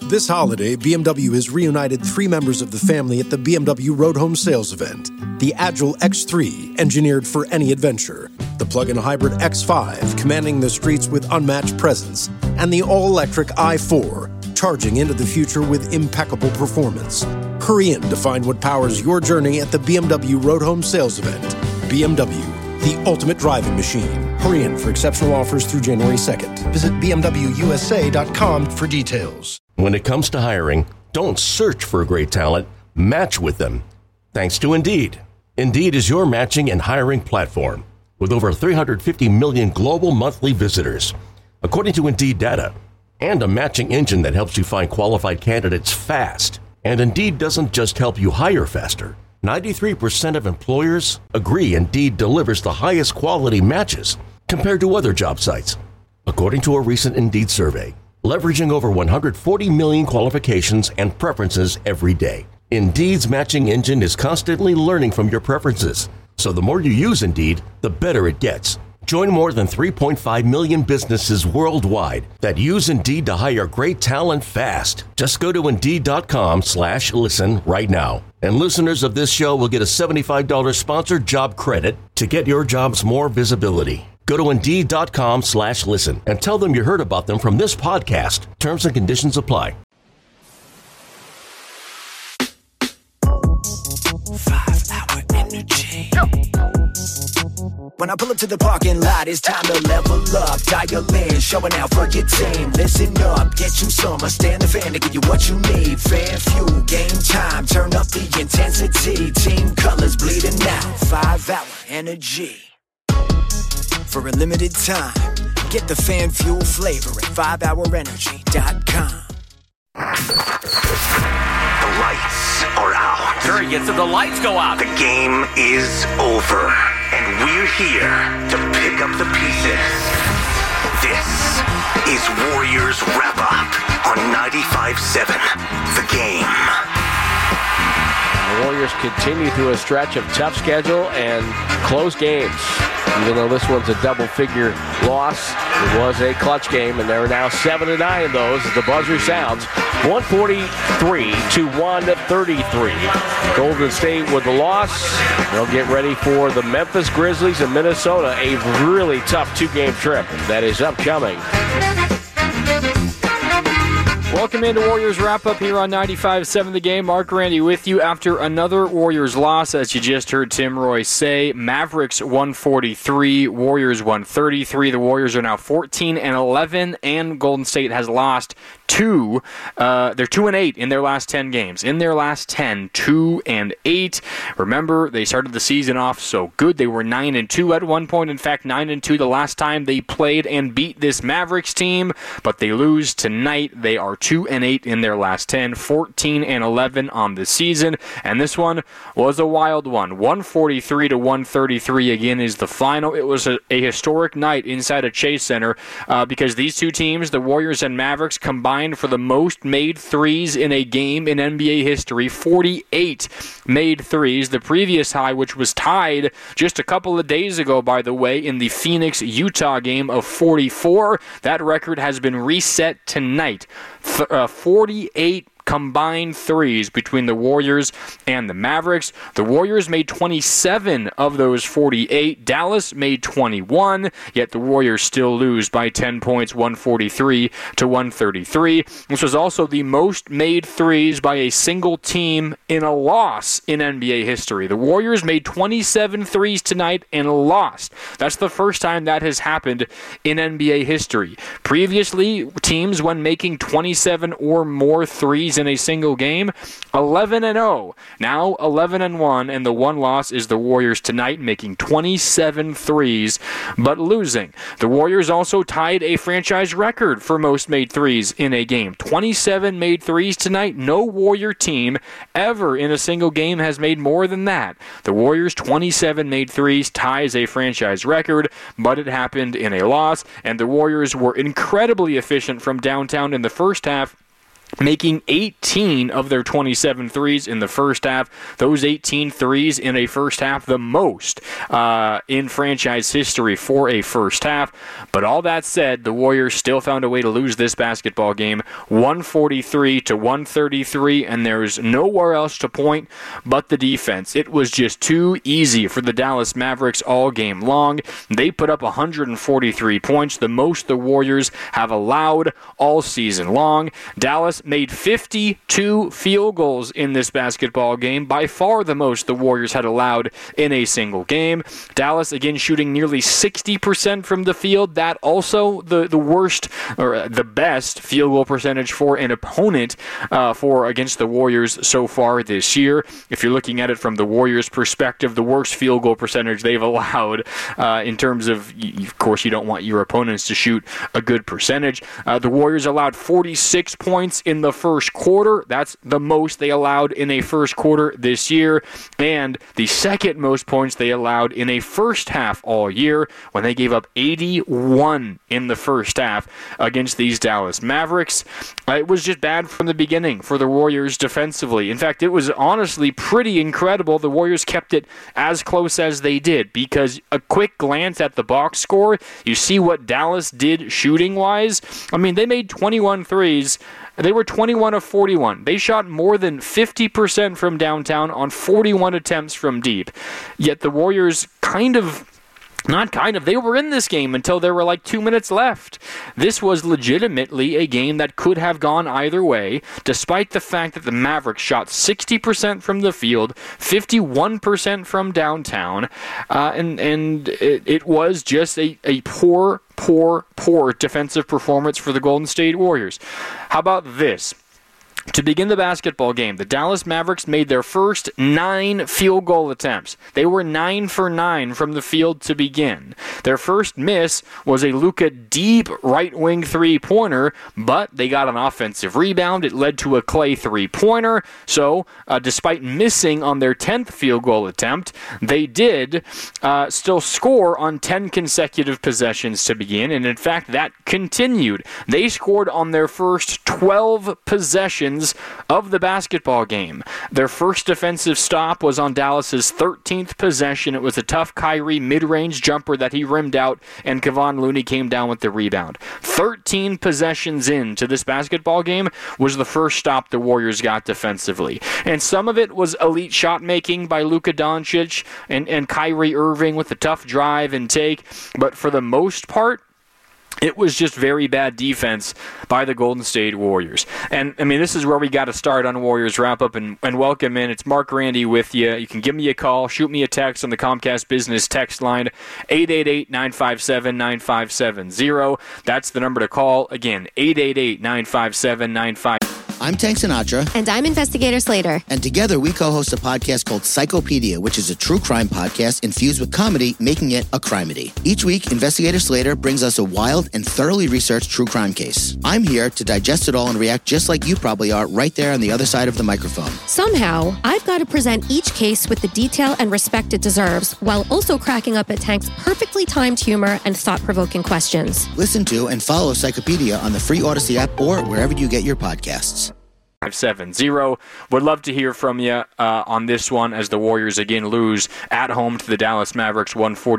This holiday, BMW has reunited 3 members of the family at the BMW Road Home Sales event. The Agile X3, engineered for any adventure. The plug-in hybrid X5, commanding the streets with unmatched presence. And the all-electric i4, charging into the future with impeccable performance. Hurry in to find what powers your journey at the BMW Road Home Sales event. BMW, the ultimate driving machine. Hurry in for exceptional offers through January 2nd. Visit BMWUSA.com for details. When it comes to hiring, don't search for great talent, match with them. Thanks to Indeed. Indeed is your matching and hiring platform with over 350 million global monthly visitors, according to Indeed data, and a matching engine that helps you find qualified candidates fast. And Indeed doesn't just help you hire faster. 93% of employers agree Indeed delivers the highest quality matches compared to other job sites, according to a recent Indeed survey. Leveraging over 140 million qualifications and preferences every day. Indeed's matching engine is constantly learning from your preferences, so the more you use Indeed, the better it gets. Join more than 3.5 million businesses worldwide that use Indeed to hire great talent fast. Just go to Indeed.com/listen right now. And listeners of this show will get a $75 sponsored job credit to get your jobs more visibility. Go to Indeed.com/listen and tell them you heard about them from this podcast. Terms and conditions apply. 5-hour energy. When I pull up to the parking lot, it's time to level up. Dial in, showing out for your team. Listen up, get you some. I stand the fan to give you what you need. Fan fuel, game time. Turn up the intensity. Team colors bleeding out. 5-hour energy. For a limited time, get the fan fuel flavor at 5hourenergy.com. The lights are out. Curry gets it, the lights go out. The game is over, and we're here to pick up the pieces. This is Warriors Wrap Up on 95.7 The Game. The Warriors continue through a stretch of tough schedule and close games. Even though this one's a double-figure loss, it was a clutch game, and they're now 7-9 in those as the buzzer sounds. 143-133. Golden State with the loss. They'll get ready for the Memphis Grizzlies and Minnesota, a really tough 2-game trip that is upcoming. Welcome into Warriors Wrap-Up here on 95.7 The Game. Mark Randy with you after another Warriors loss, as you just heard Tim Roy say. Mavericks 143, Warriors 133. The Warriors are now 14-11, and Golden State has lost 2. They're 2-8 in their last 10 games. In their last 10, 2-8. Remember, they started the season off so good. They were 9-2 at one point. In fact, 9-2 the last time they played and beat this Mavericks team, but they lose tonight. They are 2-8 in their last 10, 14-11 on the season, and this one was a wild one. 143-133 again is the final. It was a historic night inside of Chase Center because these two teams, the Warriors and Mavericks, combined for the most made threes in a game in NBA history. 48 made threes. The previous high, which was tied just a couple of days ago, by the way, in the Phoenix-Utah game of 44. That record has been reset tonight. 48 combined threes between the Warriors and the Mavericks. The Warriors made 27 of those 48. Dallas made 21, yet the Warriors still lose by 10 points, 143-133. This was also the most made threes by a single team in a loss in NBA history. The Warriors made 27 threes tonight and lost. That's the first time that has happened in NBA history. Previously, teams, when making 27 or more threes in a single game, 11-0. Now 11-1, and the one loss is the Warriors tonight, making 27 threes, but losing. The Warriors also tied a franchise record for most made threes in a game. 27 made threes tonight. No Warrior team ever in a single game has made more than that. The Warriors' 27 made threes ties a franchise record, but it happened in a loss, and the Warriors were incredibly efficient from downtown in the first half. making 18 of their 27 threes in the first half. Those 18 threes in a first half, the most in franchise history for a first half. But all that said, the Warriors still found a way to lose this basketball game, 143-133, and there's nowhere else to point but the defense. It was just too easy for the Dallas Mavericks all game long. They put up 143 points, the most the Warriors have allowed all season long. Dallas made 52 field goals in this basketball game, by far the most the Warriors had allowed in a single game. Dallas, again, shooting nearly 60% from the field. That also the worst, or the best field goal percentage for an opponent against the Warriors so far this year. If you're looking at it from the Warriors' perspective, the worst field goal percentage they've allowed in terms of course, you don't want your opponents to shoot a good percentage. The Warriors allowed 46 points in the first quarter. That's the most they allowed in a first quarter this year, and the second most points they allowed in a first half all year, when they gave up 81 in the first half against these Dallas Mavericks. It was just bad from the beginning for the Warriors defensively. In fact, it was honestly pretty incredible the Warriors kept it as close as they did, because a quick glance at the box score, you see what Dallas did shooting-wise. I mean, they made 21 threes. They were 21 of 41. They shot more than 50% from downtown on 41 attempts from deep. Yet the Warriors they were in this game until there were like 2 minutes left. This was legitimately a game that could have gone either way, despite the fact that the Mavericks shot 60% from the field, 51% from downtown, and it was just a poor defensive performance for the Golden State Warriors. How about this? To begin the basketball game, the Dallas Mavericks made their first 9 field goal attempts. They were 9 for 9 from the field to begin. Their first miss was a Luka deep right wing three-pointer, but they got an offensive rebound. It led to a Klay three-pointer. So, despite missing on their 10th field goal attempt, they did still score on 10 consecutive possessions to begin, and in fact, that continued. They scored on their first 12 possessions of the basketball game. Their first defensive stop was on Dallas's 13th possession. It was a tough Kyrie mid-range jumper that he rimmed out, and Kevon Looney came down with the rebound. 13 possessions into this basketball game was the first stop the Warriors got defensively. And some of it was elite shot making by Luka Doncic and Kyrie Irving with a tough drive and take, but for the most part, it was just very bad defense by the Golden State Warriors. And, I mean, this is where we got to start on Warriors Wrap-Up, and welcome in. It's Mark Randy with you. You can give me a call, shoot me a text on the Comcast Business text line, 888-957-9570. That's the number to call. Again, 888-957-9570. I'm Tank Sinatra. And I'm Investigator Slater. And together we co-host a podcast called Psychopedia, which is a true crime podcast infused with comedy, making it a crimedy. Each week, Investigator Slater brings us a wild and thoroughly researched true crime case. I'm here to digest it all and react just like you probably are right there on the other side of the microphone. Somehow, I've got to present each case with the detail and respect it deserves, while also cracking up at Tank's perfectly timed humor and thought-provoking questions. Listen to and follow Psychopedia on the free Odyssey app or wherever you get your podcasts. 570. Would love to hear from you on this one as the Warriors again lose at home to the Dallas Mavericks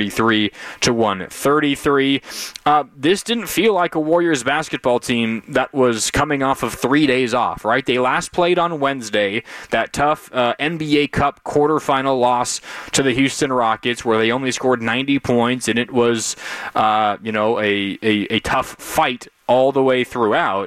143-133. This didn't feel like a Warriors basketball team that was coming off of 3 days off, right? They last played on Wednesday, that tough NBA Cup quarterfinal loss to the Houston Rockets where they only scored 90 points, and it was a tough fight all the way throughout.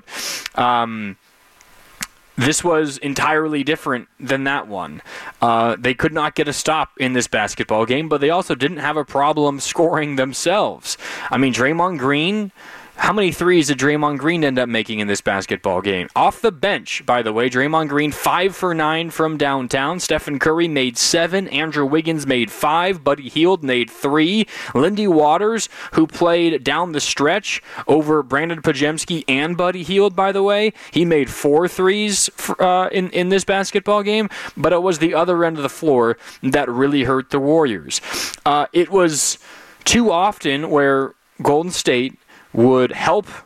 This was entirely different than that one. They could not get a stop in this basketball game, but they also didn't have a problem scoring themselves. I mean, Draymond Green, how many threes did Draymond Green end up making in this basketball game? Off the bench, by the way, Draymond Green 5 for 9 from downtown. Stephen Curry made 7. Andrew Wiggins made 5. Buddy Hield made 3. Lindy Waters, who played down the stretch over Brandon Podziemski and Buddy Hield, by the way, he made 4 threes in this basketball game, but it was the other end of the floor that really hurt the Warriors. It was too often where Golden State would help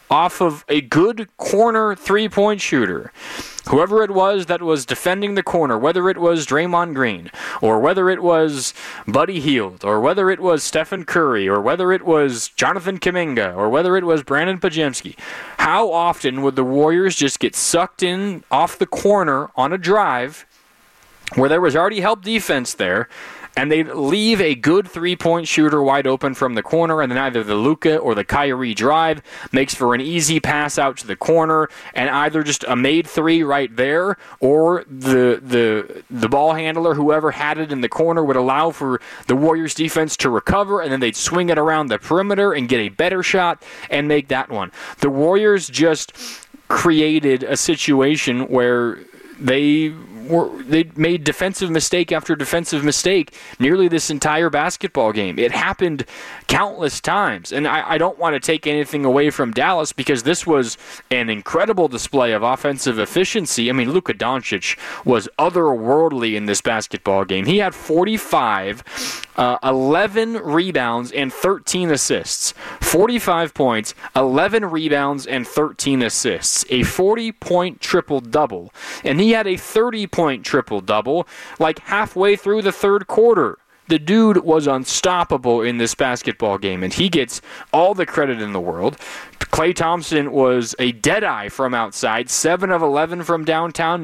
off of a good corner three-point shooter. Whoever it was that was defending the corner, whether it was Draymond Green, or whether it was Buddy Hield, or whether it was Stephen Curry, or whether it was Jonathan Kuminga, or whether it was Brandon Podziemski, how often would the Warriors just get sucked in off the corner on a drive where there was already help defense there, and they'd leave a good three-point shooter wide open from the corner, and then either the Luka or the Kyrie drive makes for an easy pass out to the corner, and either just a made three right there, or the ball handler, whoever had it in the corner, would allow for the Warriors defense to recover, and then they'd swing it around the perimeter and get a better shot and make that one. The Warriors just created a situation where they made defensive mistake after defensive mistake nearly this entire basketball game. It happened countless times, and I don't want to take anything away from Dallas because this was an incredible display of offensive efficiency. I mean, Luka Doncic was otherworldly in this basketball game. He had 45, 11 rebounds, and 13 assists. 45 points, 11 rebounds, and 13 assists. A 40-point triple-double. And he had a 30-point triple-double like halfway through the third quarter. The dude was unstoppable in this basketball game, and he gets all the credit in the world. Klay Thompson was a deadeye from outside, 7 of 11 from downtown,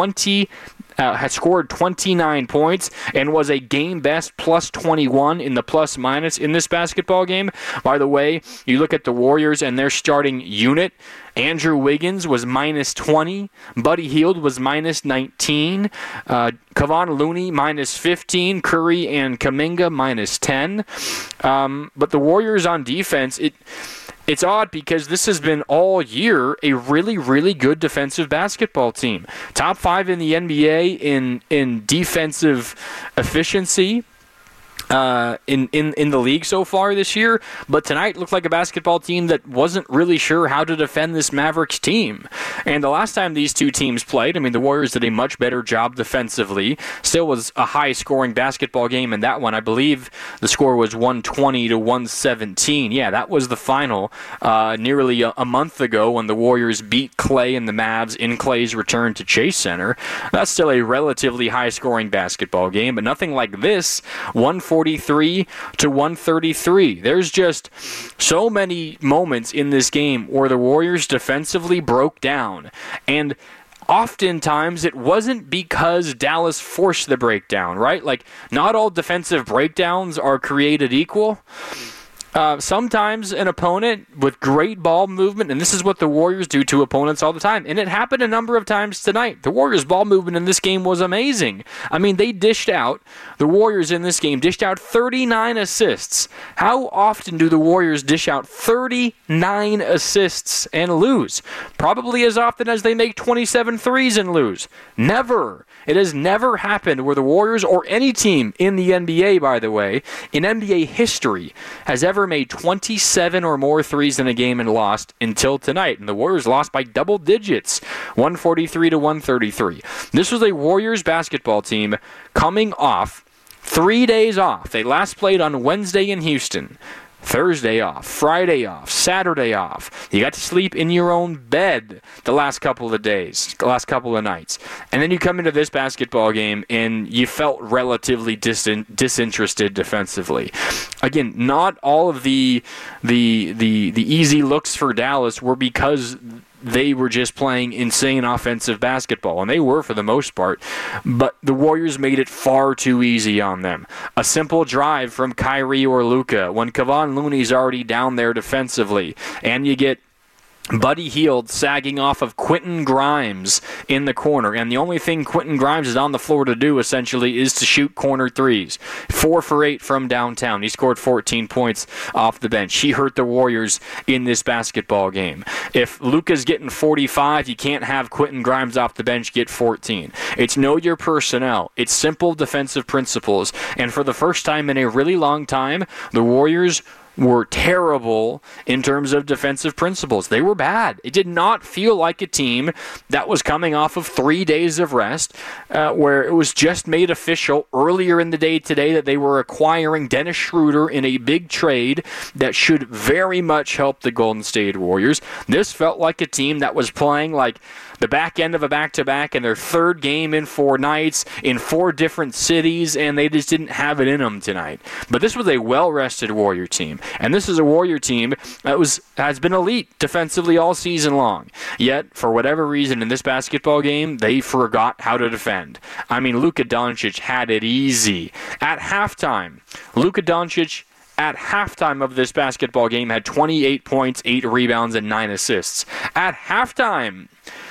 had scored 29 points, and was a game best plus 21 in the plus minus in this basketball game. By the way, you look at the Warriors and their starting unit. Andrew Wiggins was minus 20. Buddy Hield was minus 19. Kevon Looney minus 15. Curry and Kuminga minus 10. But the Warriors on defense, it's odd because this has been all year a really, really good defensive basketball team. Top 5 in the NBA in defensive efficiency. In the league so far this year, but tonight looked like a basketball team that wasn't really sure how to defend this Mavericks team. And the last time these two teams played, I mean, the Warriors did a much better job defensively. Still was a high-scoring basketball game in that one. I believe the score was 120-117. Yeah, that was the final nearly a month ago when the Warriors beat Klay and the Mavs in Klay's return to Chase Center. That's still a relatively high-scoring basketball game, but nothing like this. 143-133. There's just so many moments in this game where the Warriors defensively broke down. And oftentimes it wasn't because Dallas forced the breakdown, right? Like, not all defensive breakdowns are created equal. Sometimes an opponent with great ball movement, and this is what the Warriors do to opponents all the time, and it happened a number of times tonight. The Warriors' ball movement in this game was amazing. I mean, the Warriors in this game dished out 39 assists. How often do the Warriors dish out 39 assists and lose? Probably as often as they make 27 threes and lose. Never. It has never happened where the Warriors, or any team in the NBA, by the way, in NBA history, has ever made 27 or more threes in a game and lost until tonight. And the Warriors lost by double digits, 143-133. This was a Warriors basketball team coming off 3 days off. They last played on Wednesday in Houston. Thursday off, Friday off, Saturday off. You got to sleep in your own bed the last couple of days, the last couple of nights. And then you come into this basketball game and you felt relatively disinterested defensively. Again, not all of the easy looks for Dallas were because they were just playing insane offensive basketball, and they were for the most part, but the Warriors made it far too easy on them. A simple drive from Kyrie or Luka when Kevon Looney's already down there defensively, and you get Buddy Hield sagging off of Quentin Grimes in the corner, and the only thing Quentin Grimes is on the floor to do, essentially, is to shoot corner threes. 4 for 8 from downtown. He scored 14 points off the bench. He hurt the Warriors in this basketball game. If Luka's getting 45, you can't have Quentin Grimes off the bench get 14. It's know your personnel. It's simple defensive principles, and for the first time in a really long time, the Warriors were terrible in terms of defensive principles. They were bad. It did not feel like a team that was coming off of 3 days of rest, where it was just made official earlier in the day today that they were acquiring Dennis Schroeder in a big trade that should very much help the Golden State Warriors. This felt like a team that was playing like the back end of a back-to-back in their third game in 4 nights in 4 different cities, and they just didn't have it in them tonight. But this was a well-rested Warrior team, and this is a Warrior team that has been elite defensively all season long. Yet, for whatever reason in this basketball game, they forgot how to defend. I mean, Luka Doncic had it easy. At halftime, Luka Doncic at halftime of this basketball game had 28 points, 8 rebounds, and 9 assists. At halftime,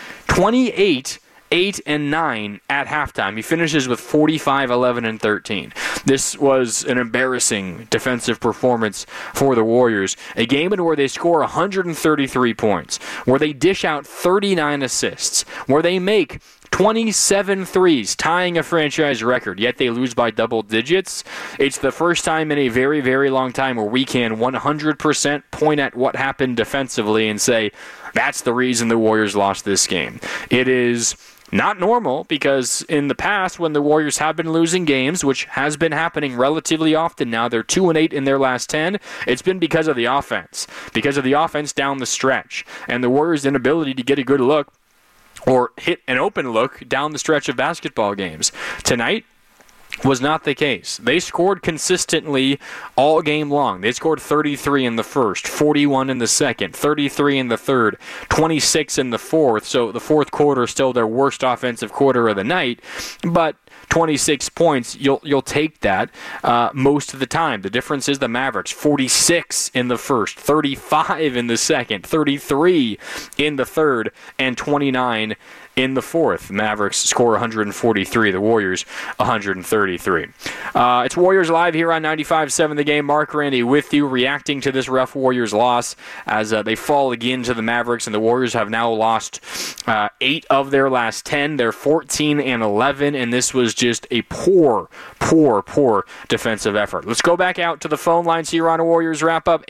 28, 8, and 9 at halftime. He finishes with 45, 11, and 13. This was an embarrassing defensive performance for the Warriors. A game in where they score 133 points, where they dish out 39 assists, where they make 27 threes, tying a franchise record, yet they lose by double digits. It's the first time in a very, very long time where we can 100% point at what happened defensively and say, that's the reason the Warriors lost this game. It is not normal because in the past when the Warriors have been losing games, which has been happening relatively often now, they're 2-8 in their last 10, it's been because of the offense. Because of the offense down the stretch. And the Warriors' inability to get a good look or hit an open look down the stretch of basketball games. Tonight was not the case. They scored consistently all game long. They scored 33 in the first, 41 in the second, 33 in the third, 26 in the fourth. So the fourth quarter is still their worst offensive quarter of the night, but 26 points, you'll take that most of the time. The difference is the Mavericks, 46 in the first, 35 in the second, 33 in the third, and 29 in the fourth. Mavericks score 143. The Warriors 133. It's Warriors Live here on 95.7 The Game. Mark Randy with you, reacting to this rough Warriors loss as they fall again to the Mavericks, and the Warriors have now lost 8 of their last 10. They're 14-11, and this was just a poor defensive effort. Let's go back out to the phone lines here on a Warriors Wrap-Up,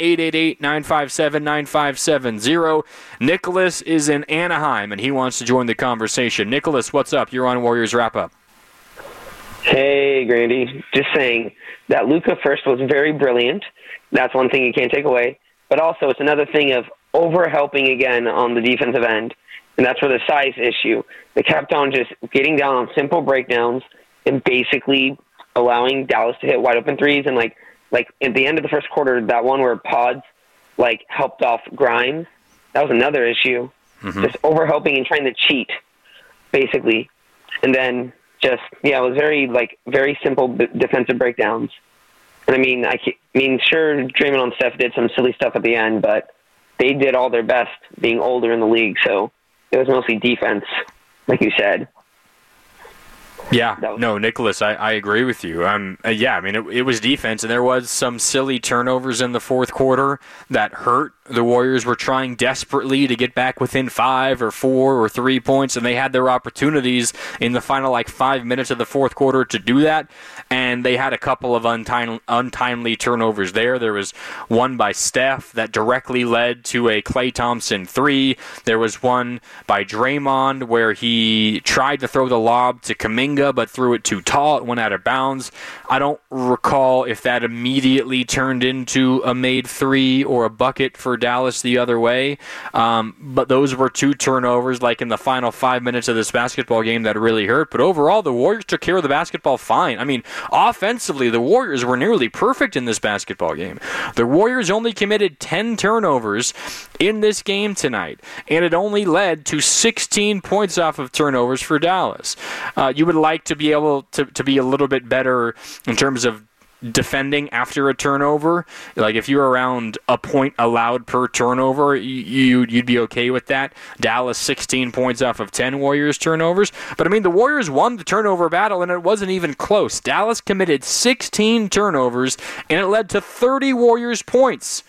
888-957-9570. Nicholas is in Anaheim, and he wants to join the conversation. Nicholas, what's up? You're on Warriors Wrap-Up. Hey, Grandy. Just saying that Luka first was very brilliant. That's one thing you can't take away. But also, it's another thing of over-helping again on the defensive end. And that's where the size issue. They kept on just getting down on simple breakdowns and basically allowing Dallas to hit wide-open threes. And, like at the end of the first quarter, that one where Pods, helped off Grimes, that was another issue. Mm-hmm. Just over-helping and trying to cheat, basically. And then it was very simple defensive breakdowns. And I mean, sure, Draymond and Steph did some silly stuff at the end, but they did all their best being older in the league. So it was mostly defense, like you said. Yeah, no, Nicholas, I agree with you. It was defense, and there was some silly turnovers in the fourth quarter that hurt. The Warriors were trying desperately to get back within 5 or 4 or 3 points, and they had their opportunities in the final 5 minutes of the fourth quarter to do that, and they had a couple of untimely turnovers there. There was one by Steph that directly led to a Klay Thompson 3. There was one by Draymond where he tried to throw the lob to Kuminga but threw it too tall. It went out of bounds. I don't recall if that immediately turned into a made 3 or a bucket for Dallas the other way, but those were 2 turnovers in the final 5 minutes of this basketball game that really hurt. But overall, the Warriors took care of the basketball fine. I mean, offensively, the Warriors were nearly perfect in this basketball game. The Warriors only committed 10 turnovers in this game tonight, and it only led to 16 points off of turnovers for Dallas. You would like to be able to be a little bit better in terms of defending after a turnover. If you're around a point allowed per turnover, you'd be okay with that. Dallas 16 points off of 10 Warriors turnovers. But the Warriors won the turnover battle, and it wasn't even close. Dallas committed 16 turnovers, and it led to 30 Warriors points.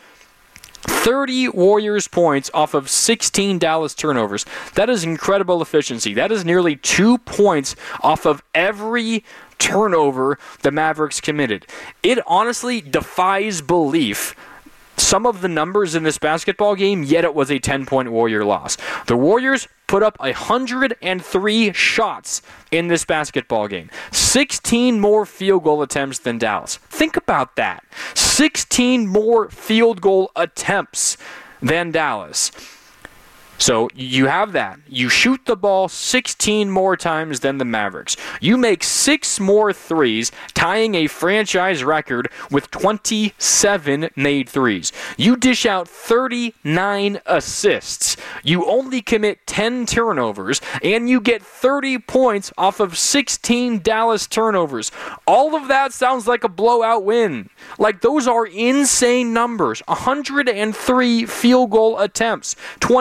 30 Warriors points off of 16 Dallas turnovers. That is incredible efficiency. That is nearly 2 points off of every turnover the Mavericks committed. It honestly defies belief some of the numbers in this basketball game, yet it was a 10-point Warrior loss. The Warriors put up 103 shots in this basketball game. 16 more field goal attempts than Dallas. Think about that. 16 more field goal attempts than Dallas. So you have that. You shoot the ball 16 more times than the Mavericks. You make 6 more threes, tying a franchise record with 27 made threes. You dish out 39 assists. You only commit 10 turnovers, and you get 30 points off of 16 Dallas turnovers. All of that sounds like a blowout win. Like, those are insane numbers. 103 field goal attempts,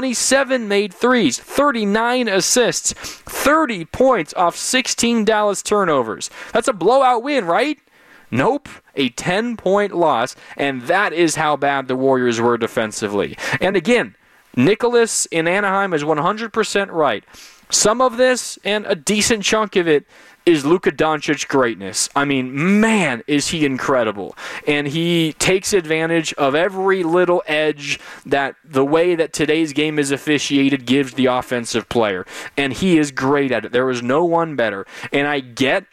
27 made threes, 39 assists, 30 points off 16 Dallas turnovers. That's a blowout win, right? Nope, a 10-point loss, and that is how bad the Warriors were defensively. And again, Nicholas in Anaheim is 100% right. Some of this, and a decent chunk of it, is Luka Doncic greatness. I mean, man, is he incredible. And he takes advantage of every little edge that the way that today's game is officiated gives the offensive player. And he is great at it. There is no one better. And I get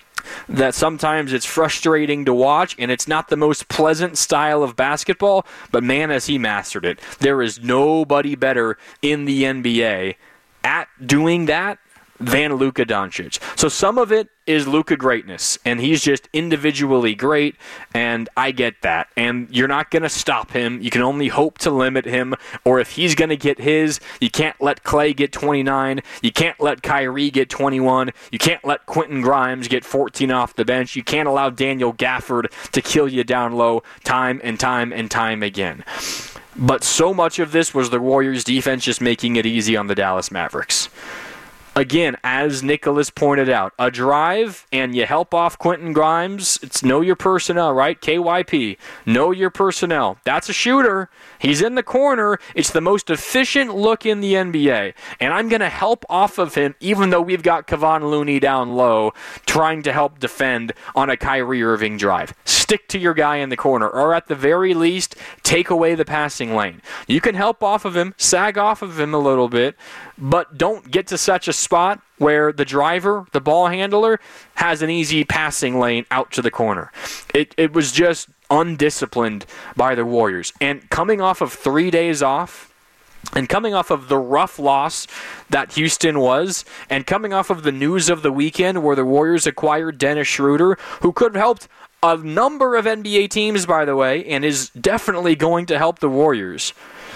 that sometimes it's frustrating to watch, and it's not the most pleasant style of basketball, but man, has he mastered it. There is nobody better in the NBA at doing that than Luka Doncic. So some of it is Luka greatness, and he's just individually great, and I get that. And you're not going to stop him. You can only hope to limit him, or if he's going to get his, you can't let Klay get 29. You can't let Kyrie get 21. You can't let Quentin Grimes get 14 off the bench. You can't allow Daniel Gafford to kill you down low time and time and time again. But so much of this was the Warriors' defense just making it easy on the Dallas Mavericks. Again, as Nicholas pointed out, a drive and you help off Quentin Grimes. It's know your personnel, right? KYP. Know your personnel. That's a shooter. He's in the corner. It's the most efficient look in the NBA. And I'm going to help off of him even though we've got Kevon Looney down low trying to help defend on a Kyrie Irving drive. Stick to your guy in the corner, or at the very least, take away the passing lane. You can help off of him, sag off of him a little bit, but don't get to such a spot where the driver, the ball handler, has an easy passing lane out to the corner. It was just undisciplined by the Warriors. And coming off of 3 days off, and coming off of the rough loss that Houston was, and coming off of the news of the weekend where the Warriors acquired Dennis Schroeder, who could have helped a number of NBA teams, by the way, and is definitely going to help the Warriors.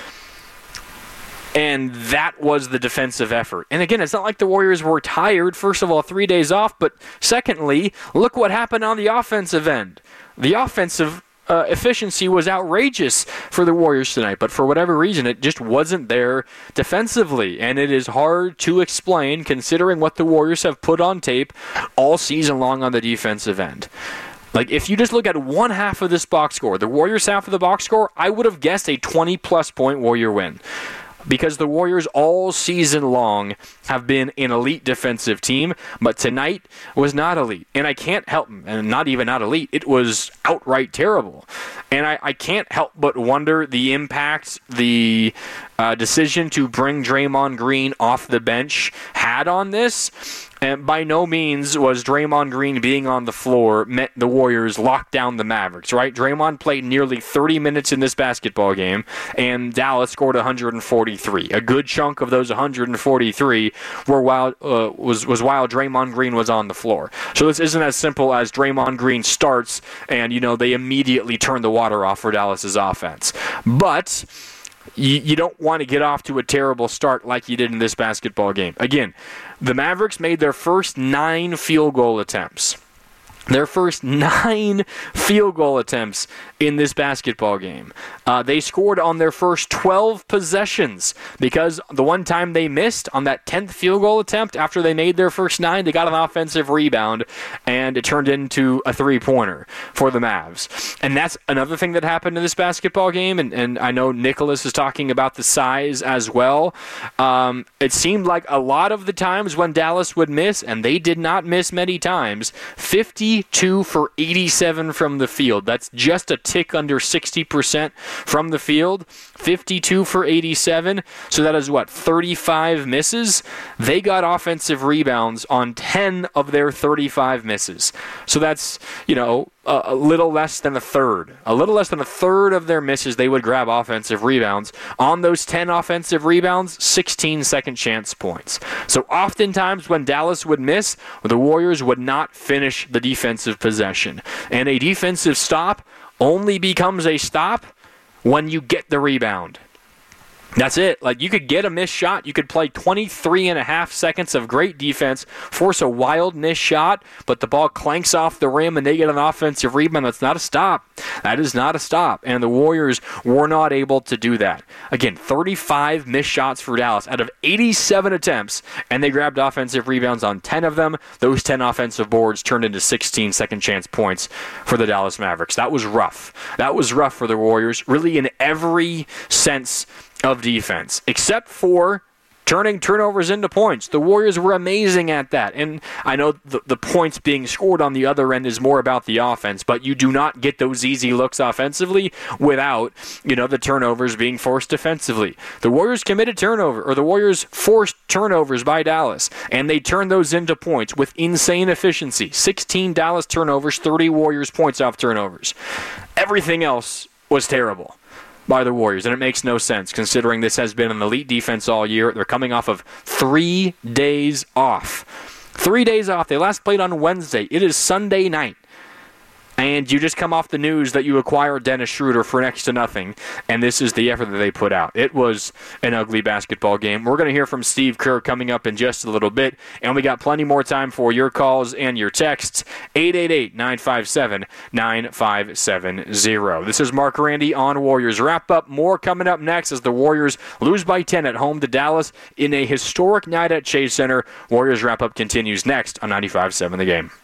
And that was the defensive effort. And again, it's not like the Warriors were tired, first of all, 3 days off, but secondly, look what happened on the offensive end. The offensive efficiency was outrageous for the Warriors tonight, but for whatever reason, it just wasn't there defensively. And it is hard to explain considering what the Warriors have put on tape all season long on the defensive end. Like, if you just look at one half of this box score, the Warriors' half of the box score, I would have guessed a 20-plus point Warrior win. Because the Warriors all season long have been an elite defensive team, but tonight was not elite. And I can't help, and not even not elite, it was outright terrible. And I can't help but wonder the impact the decision to bring Draymond Green off the bench had on this. And by no means was Draymond Green being on the floor meant the Warriors locked down the Mavericks, right? Draymond played nearly 30 minutes in this basketball game, and Dallas scored 143. A good chunk of those 143 were while Draymond Green was on the floor. So this isn't as simple as Draymond Green starts and, they immediately turn the water off for Dallas's offense. But you don't want to get off to a terrible start like you did in this basketball game. Again, the Mavericks made their first 9 field goal attempts. Their first 9 field goal attempts in this basketball game. They scored on their first 12 possessions because the one time they missed on that 10th field goal attempt after they made their first 9, they got an offensive rebound and it turned into a 3-pointer for the Mavs. And that's another thing that happened in this basketball game, and I know Nicholas is talking about the size as well. It seemed like a lot of the times when Dallas would miss, and they did not miss many times, 50 52 for 87 from the field. That's just a tick under 60% from the field. 52 for 87. So that is 35 misses? They got offensive rebounds on 10 of their 35 misses. So that's, a little less than a third. A little less than a third of their misses, they would grab offensive rebounds. On those 10 offensive rebounds, 16 second chance points. So oftentimes when Dallas would miss, the Warriors would not finish the defensive possession. And a defensive stop only becomes a stop when you get the rebound. That's it. You could get a missed shot. You could play 23 and a half seconds of great defense, force a wild missed shot, but the ball clanks off the rim and they get an offensive rebound. That's not a stop. That is not a stop. And the Warriors were not able to do that. Again, 35 missed shots for Dallas out of 87 attempts, and they grabbed offensive rebounds on 10 of them. Those 10 offensive boards turned into 16 second chance points for the Dallas Mavericks. That was rough. That was rough for the Warriors, really in every sense of defense, except for turning turnovers into points. The Warriors were amazing at that. And I know the points being scored on the other end is more about the offense, but you do not get those easy looks offensively without, the turnovers being forced defensively. The Warriors committed the Warriors forced turnovers by Dallas, and they turned those into points with insane efficiency. 16 Dallas turnovers, 30 Warriors points off turnovers. Everything else was terrible by the Warriors, and it makes no sense considering this has been an elite defense all year. They're coming off of 3 days off. 3 days off. They last played on Wednesday. It is Sunday night. And you just come off the news that you acquired Dennis Schroeder for next to nothing, and this is the effort that they put out. It was an ugly basketball game. We're going to hear from Steve Kerr coming up in just a little bit, and we got plenty more time for your calls and your texts. 888-957-9570. This is Mark Randy on Warriors Wrap-Up. More coming up next as the Warriors lose by 10 at home to Dallas in a historic night at Chase Center. Warriors Wrap-Up continues next on 95.7 The Game.